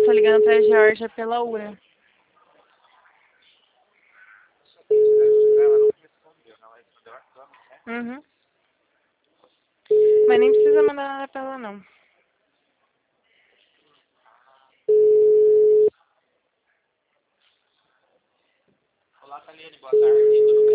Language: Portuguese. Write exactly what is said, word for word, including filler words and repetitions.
tô ligando pra Georgia pela Ura. Uhum. Mas nem precisa mandar nada pra ela, não. Olá, Taliane, boa tarde. Tudo